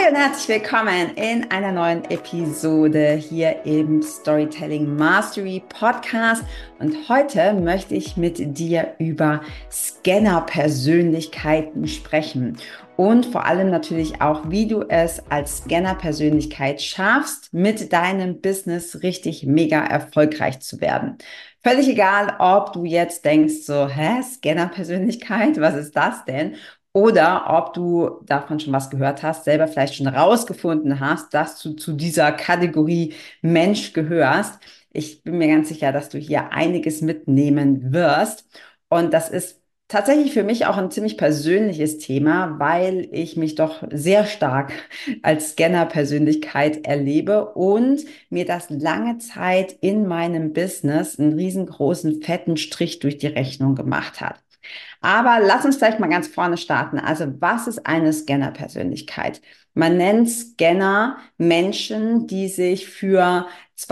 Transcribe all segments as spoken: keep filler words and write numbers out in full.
und herzlich willkommen in einer neuen Episode hier im Storytelling Mastery Podcast. Und heute möchte ich mit dir über Scanner-Persönlichkeiten sprechen und vor allem natürlich auch, wie du es als Scanner-Persönlichkeit schaffst, mit deinem Business richtig mega erfolgreich zu werden. Völlig egal, ob du jetzt denkst so, hä, Scanner-Persönlichkeit, was ist das denn? Oder ob du davon schon was gehört hast, selber vielleicht schon rausgefunden hast, dass du zu dieser Kategorie Mensch gehörst. Ich bin mir ganz sicher, dass du hier einiges mitnehmen wirst. Und das ist tatsächlich für mich auch ein ziemlich persönliches Thema, weil ich mich doch sehr stark als Scanner-Persönlichkeit erlebe und mir das lange Zeit in meinem Business einen riesengroßen, fetten Strich durch die Rechnung gemacht hat. Aber lass uns vielleicht mal ganz vorne starten. Also, was ist eine Scanner-Persönlichkeit? Man nennt Scanner Menschen, die sich für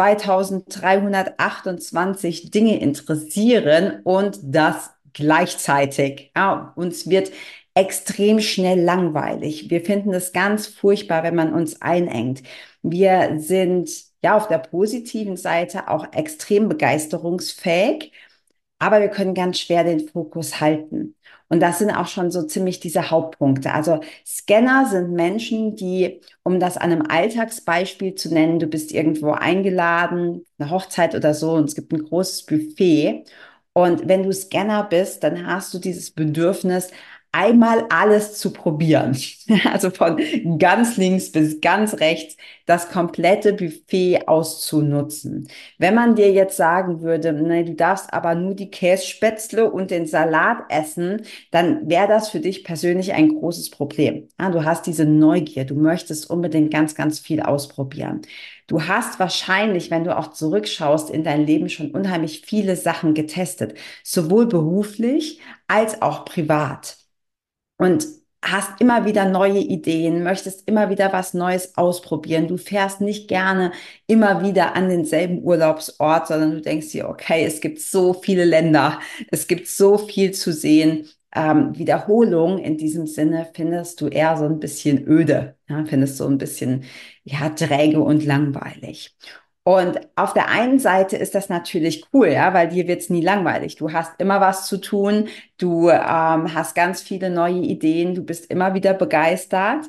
zweitausenddreihundertachtundzwanzig Dinge interessieren und das gleichzeitig. Ja, uns wird extrem schnell langweilig. Wir finden es ganz furchtbar, wenn man uns einengt. Wir sind ja auf der positiven Seite auch extrem begeisterungsfähig, aber wir können ganz schwer den Fokus halten. Und das sind auch schon so ziemlich diese Hauptpunkte. Also Scanner sind Menschen, die, um das an einem Alltagsbeispiel zu nennen, du bist irgendwo eingeladen, eine Hochzeit oder so, und es gibt ein großes Buffet. Und wenn du Scanner bist, dann hast du dieses Bedürfnis, einmal alles zu probieren. Also von ganz links bis ganz rechts das komplette Buffet auszunutzen. Wenn man dir jetzt sagen würde, nee, du darfst aber nur die Kässpätzle und den Salat essen, dann wäre das für dich persönlich ein großes Problem. Ja, du hast diese Neugier, du möchtest unbedingt ganz, ganz viel ausprobieren. Du hast wahrscheinlich, wenn du auch zurückschaust in dein Leben, schon unheimlich viele Sachen getestet, sowohl beruflich als auch privat. Und hast immer wieder neue Ideen, möchtest immer wieder was Neues ausprobieren. Du fährst nicht gerne immer wieder an denselben Urlaubsort, sondern du denkst dir, okay, es gibt so viele Länder, es gibt so viel zu sehen. Ähm, Wiederholung in diesem Sinne findest du eher so ein bisschen öde, ja, findest du ein bisschen, ja, träge und langweilig. Und auf der einen Seite ist das natürlich cool, ja, weil dir wird's nie langweilig. Du hast immer was zu tun. Du ähm, hast ganz viele neue Ideen, du bist immer wieder begeistert.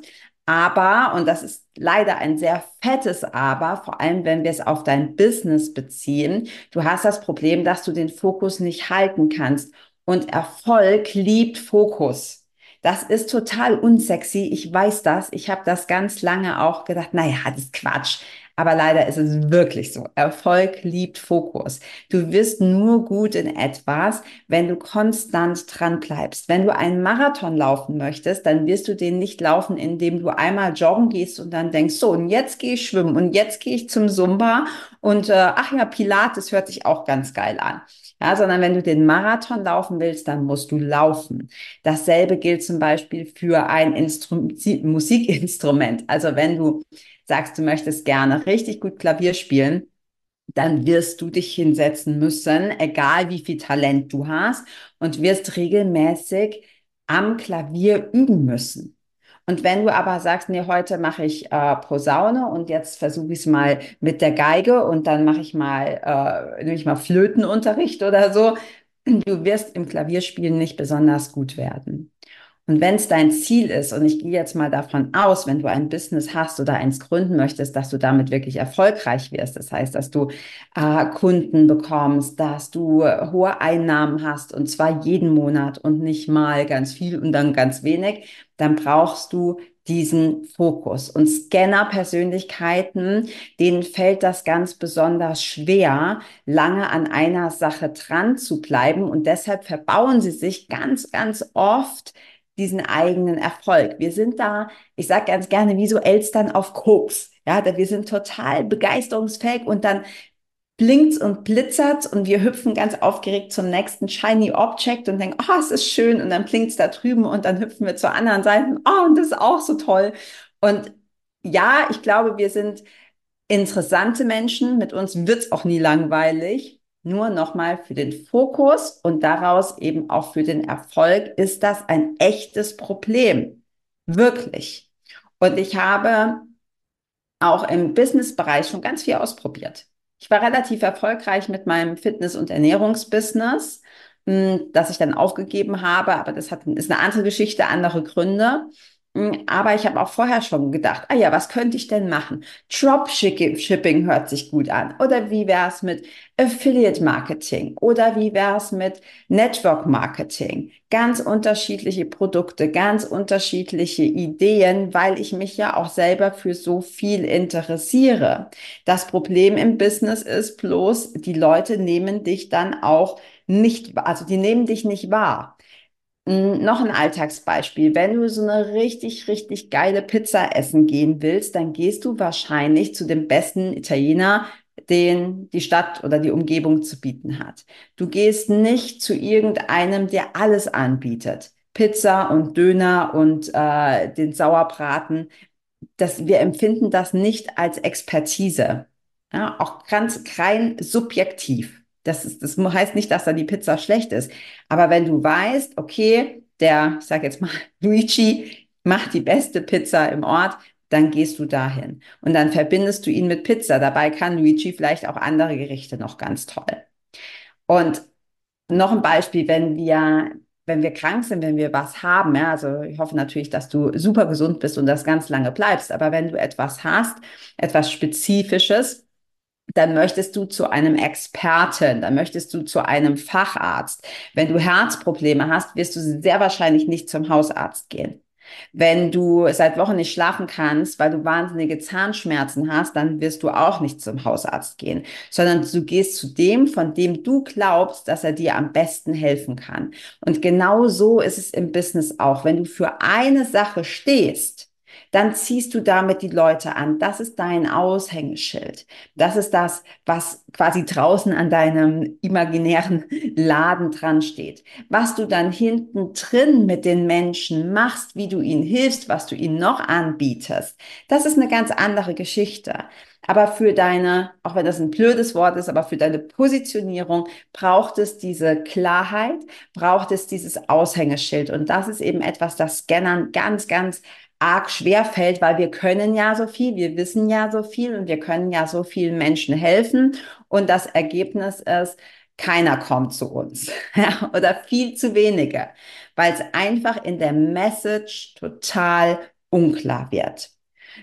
Aber, und das ist leider ein sehr fettes Aber, vor allem wenn wir es auf dein Business beziehen, du hast das Problem, dass du den Fokus nicht halten kannst. Und Erfolg liebt Fokus. Das ist total unsexy. Ich weiß das. Ich habe das ganz lange auch gedacht, naja, das ist Quatsch. Aber leider ist es wirklich so. Erfolg liebt Fokus. Du wirst nur gut in etwas, wenn du konstant dran bleibst. Wenn du einen Marathon laufen möchtest, dann wirst du den nicht laufen, indem du einmal joggen gehst und dann denkst, so, und jetzt gehe ich schwimmen und jetzt gehe ich zum Zumba und äh, ach ja, Pilates hört sich auch ganz geil an. Ja, sondern wenn du den Marathon laufen willst, dann musst du laufen. Dasselbe gilt zum Beispiel für ein Instru Musikinstrument. Also wenn du sagst, du möchtest gerne richtig gut Klavier spielen, dann wirst du dich hinsetzen müssen, egal wie viel Talent du hast, und wirst regelmäßig am Klavier üben müssen. Und wenn du aber sagst, nee, heute mache ich äh, Posaune und jetzt versuche ich es mal mit der Geige und dann mache ich mal, äh, nehme ich mal Flötenunterricht oder so, du wirst im Klavierspielen nicht besonders gut werden. Und wenn es dein Ziel ist, und ich gehe jetzt mal davon aus, wenn du ein Business hast oder eins gründen möchtest, dass du damit wirklich erfolgreich wirst, das heißt, dass du äh, Kunden bekommst, dass du äh, hohe Einnahmen hast und zwar jeden Monat und nicht mal ganz viel und dann ganz wenig, dann brauchst du diesen Fokus. Und Scanner-Persönlichkeiten, denen fällt das ganz besonders schwer, lange an einer Sache dran zu bleiben und deshalb verbauen sie sich ganz, ganz oft diesen eigenen Erfolg. Wir sind da, ich sage ganz gerne, wie so Elstern auf Koks. Ja, wir sind total begeisterungsfähig und dann blinkt's und blitzert's und wir hüpfen ganz aufgeregt zum nächsten Shiny Object und denken, oh, es ist schön, und dann blinkt's da drüben und dann hüpfen wir zur anderen Seite, oh, und das ist auch so toll. Und ja, ich glaube, wir sind interessante Menschen, mit uns wird's auch nie langweilig. Nur nochmal für den Fokus und daraus eben auch für den Erfolg ist das ein echtes Problem. Wirklich. Und ich habe auch im Businessbereich schon ganz viel ausprobiert. Ich war relativ erfolgreich mit meinem Fitness- und Ernährungsbusiness, mh, das ich dann aufgegeben habe, aber das hat, ist eine andere Geschichte, andere Gründe. Mh, Aber ich habe auch vorher schon gedacht, ah ja, was könnte ich denn machen? Dropshipping hört sich gut an. Oder wie wäre es mit Affiliate Marketing? Oder wie wäre es mit Network Marketing? Ganz unterschiedliche Produkte, ganz unterschiedliche Ideen, weil ich mich ja auch selber für so viel interessiere. Das Problem im Business ist bloß, die Leute nehmen dich dann auch nicht, also die nehmen dich nicht wahr. Mm, Noch ein Alltagsbeispiel. Wenn du so eine richtig, richtig geile Pizza essen gehen willst, dann gehst du wahrscheinlich zu dem besten Italiener, den die Stadt oder die Umgebung zu bieten hat. Du gehst nicht zu irgendeinem, der alles anbietet. Pizza und Döner und äh, den Sauerbraten, dass wir empfinden das nicht als Expertise. Ja, auch ganz rein subjektiv. Das ist, das heißt nicht, dass da die Pizza schlecht ist. Aber wenn du weißt, okay, der, ich sage jetzt mal, Luigi macht die beste Pizza im Ort, dann gehst du dahin. Und dann verbindest du ihn mit Pizza. Dabei kann Luigi vielleicht auch andere Gerichte noch ganz toll. Und noch ein Beispiel, wenn wir, wenn wir krank sind, wenn wir was haben, ja, also ich hoffe natürlich, dass du super gesund bist und das ganz lange bleibst, aber wenn du etwas hast, etwas Spezifisches, dann möchtest du zu einem Experten, dann möchtest du zu einem Facharzt. Wenn du Herzprobleme hast, wirst du sehr wahrscheinlich nicht zum Hausarzt gehen. Wenn du seit Wochen nicht schlafen kannst, weil du wahnsinnige Zahnschmerzen hast, dann wirst du auch nicht zum Hausarzt gehen, sondern du gehst zu dem, von dem du glaubst, dass er dir am besten helfen kann. Und genau so ist es im Business auch. Wenn du für eine Sache stehst, dann ziehst du damit die Leute an. Das ist dein Aushängeschild. Das ist das, was quasi draußen an deinem imaginären Laden dran steht. Was du dann hinten drin mit den Menschen machst, wie du ihnen hilfst, was du ihnen noch anbietest, das ist eine ganz andere Geschichte. Aber für deine, auch wenn das ein blödes Wort ist, aber für deine Positionierung braucht es diese Klarheit, braucht es dieses Aushängeschild. Und das ist eben etwas, das Scannern ganz, ganz arg schwer fällt, weil wir können ja so viel, wir wissen ja so viel und wir können ja so vielen Menschen helfen. Und das Ergebnis ist, keiner kommt zu uns oder viel zu wenige, weil es einfach in der Message total unklar wird.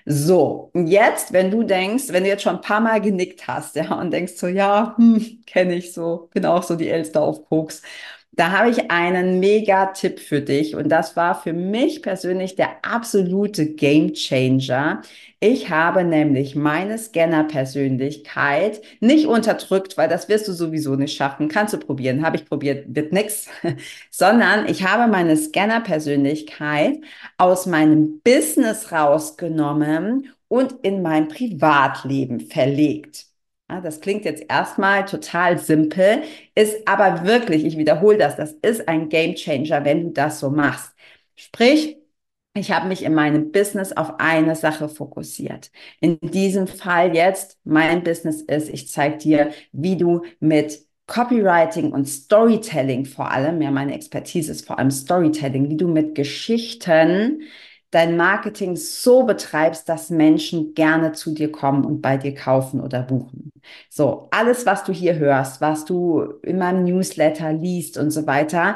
So, und jetzt, wenn du denkst, wenn du jetzt schon ein paar Mal genickt hast, ja, und denkst so, ja, hm, kenne ich so, bin auch so die Elster auf Koks, da habe ich einen Mega-Tipp für dich und das war für mich persönlich der absolute Game-Changer. Ich habe nämlich meine Scanner-Persönlichkeit nicht unterdrückt, weil das wirst du sowieso nicht schaffen. Kannst du probieren, habe ich probiert, wird nix, sondern ich habe meine Scanner-Persönlichkeit aus meinem Business rausgenommen und in mein Privatleben verlegt. Ja, das klingt jetzt erstmal total simpel, ist aber wirklich, ich wiederhole das, das ist ein Gamechanger, wenn du das so machst. Sprich, ich habe mich in meinem Business auf eine Sache fokussiert. In diesem Fall jetzt, mein Business ist, ich zeige dir, wie du mit Copywriting und Storytelling vor allem, ja, meine Expertise ist vor allem Storytelling, wie du mit Geschichten dein Marketing so betreibst, dass Menschen gerne zu dir kommen und bei dir kaufen oder buchen. So, alles, was du hier hörst, was du in meinem Newsletter liest und so weiter,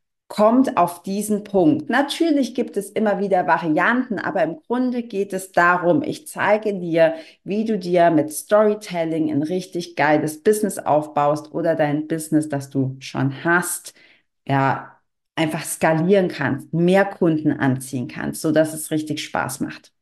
kommt auf diesen Punkt. Natürlich gibt es immer wieder Varianten, aber im Grunde geht es darum, ich zeige dir, wie du dir mit Storytelling ein richtig geiles Business aufbaust oder dein Business, das du schon hast, ja, einfach skalieren kannst, mehr Kunden anziehen kannst, so dass es richtig Spaß macht.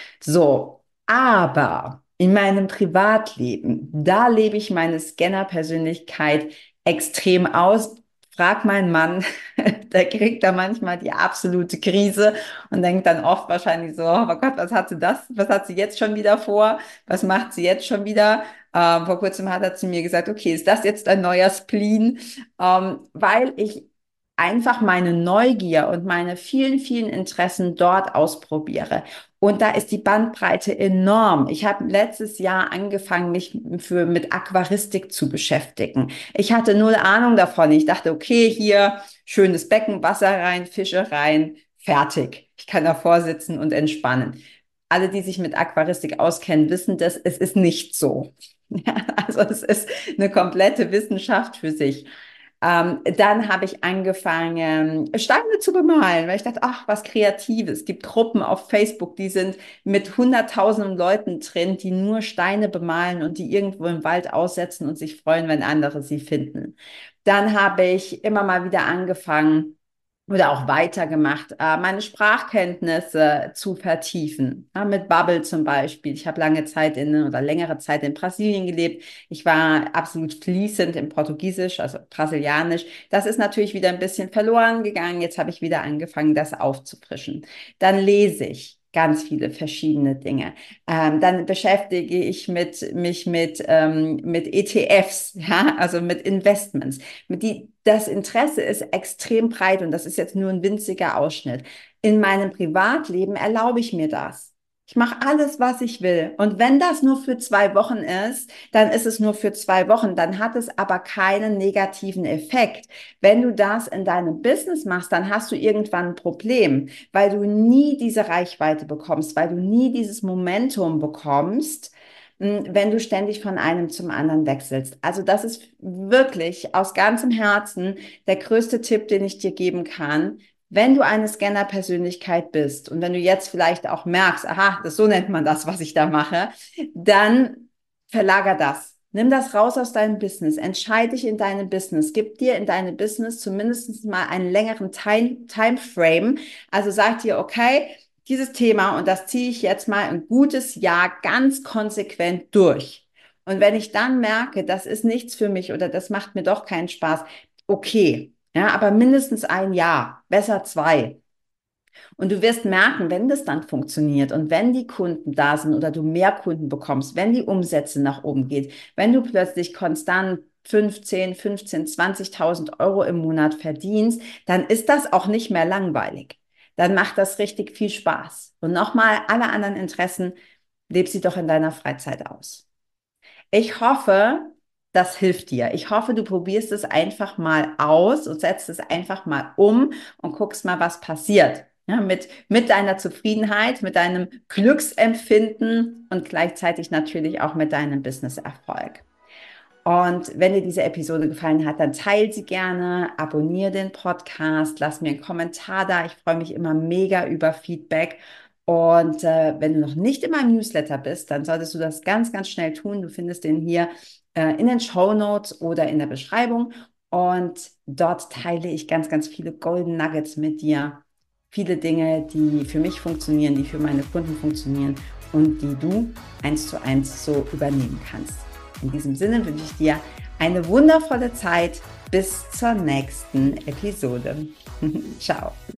So, aber in meinem Privatleben, da lebe ich meine Scanner-Persönlichkeit extrem aus. Frag meinen Mann, der kriegt da manchmal die absolute Krise und denkt dann oft wahrscheinlich so, oh Gott, was hat sie das? Was hat sie jetzt schon wieder vor? Was macht sie jetzt schon wieder? Ähm, vor kurzem hat er zu mir gesagt, okay, ist das jetzt ein neuer Spleen? Ähm, weil ich einfach meine Neugier und meine vielen, vielen Interessen dort ausprobiere. Und da ist die Bandbreite enorm. Ich habe letztes Jahr angefangen, mich für, mit Aquaristik zu beschäftigen. Ich hatte null Ahnung davon. Ich dachte, okay, hier schönes Becken, Wasser rein, Fische rein, fertig. Ich kann davor sitzen und entspannen. alle, die sich mit Aquaristik auskennen, wissen das, es ist nicht so. Ja, also es ist eine komplette Wissenschaft für sich. Ähm, dann habe ich angefangen, Steine zu bemalen, weil ich dachte, ach, was Kreatives. Es gibt Gruppen auf Facebook, die sind mit hunderttausenden Leuten drin, die nur Steine bemalen und die irgendwo im Wald aussetzen und sich freuen, wenn andere sie finden. Dann habe ich immer mal wieder angefangen, oder auch weitergemacht, äh, meine Sprachkenntnisse zu vertiefen. Ja, mit Babbel zum Beispiel. Ich habe lange Zeit in oder längere Zeit in Brasilien gelebt. Ich war absolut fließend im Portugiesisch, also Brasilianisch. Das ist natürlich wieder ein bisschen verloren gegangen. Jetzt habe ich wieder angefangen, das aufzufrischen. Dann lese ich ganz viele verschiedene Dinge. Ähm, dann beschäftige ich mit, mich mit, ähm, mit E T Fs, ja, also mit Investments. Mit die, das Interesse ist extrem breit und das ist jetzt nur ein winziger Ausschnitt. In meinem Privatleben erlaube ich mir das. Ich mache alles, was ich will. Und wenn das nur für zwei Wochen ist, dann ist es nur für zwei Wochen. Dann hat es aber keinen negativen Effekt. Wenn du das in deinem Business machst, dann hast du irgendwann ein Problem, weil du nie diese Reichweite bekommst, weil du nie dieses Momentum bekommst, wenn du ständig von einem zum anderen wechselst. Also das ist wirklich aus ganzem Herzen der größte Tipp, den ich dir geben kann. Wenn du eine Scanner-Persönlichkeit bist und wenn du jetzt vielleicht auch merkst, aha, das, so nennt man das, was ich da mache, dann verlager das. Nimm das raus aus deinem Business. Entscheide dich in deinem Business. Gib dir in deinem Business zumindest mal einen längeren Time, Timeframe. Also sag dir, okay, dieses Thema und das ziehe ich jetzt mal ein gutes Jahr ganz konsequent durch. Und wenn ich dann merke, das ist nichts für mich oder das macht mir doch keinen Spaß, okay, ja, aber mindestens ein Jahr, besser zwei. Und du wirst merken, wenn das dann funktioniert und wenn die Kunden da sind oder du mehr Kunden bekommst, wenn die Umsätze nach oben geht, wenn du plötzlich konstant fünfzehn, fünfzehn, zwanzigtausend Euro im Monat verdienst, dann ist das auch nicht mehr langweilig. Dann macht das richtig viel Spaß. Und nochmal, alle anderen Interessen, leb sie doch in deiner Freizeit aus. Ich hoffe, das hilft dir. Ich hoffe, du probierst es einfach mal aus und setzt es einfach mal um und guckst mal, was passiert. Ja, mit, mit deiner Zufriedenheit, mit deinem Glücksempfinden und gleichzeitig natürlich auch mit deinem Business-Erfolg. Und wenn dir diese Episode gefallen hat, dann teile sie gerne, abonniere den Podcast, lass mir einen Kommentar da. Ich freue mich immer mega über Feedback. Und äh, wenn du noch nicht in meinem Newsletter bist, dann solltest du das ganz, ganz schnell tun. Du findest den hier äh, in den Shownotes oder in der Beschreibung. Und dort teile ich ganz, ganz viele Golden Nuggets mit dir. Viele Dinge, die für mich funktionieren, die für meine Kunden funktionieren und die du eins zu eins so übernehmen kannst. In diesem Sinne wünsche ich dir eine wundervolle Zeit. Bis zur nächsten Episode. Ciao.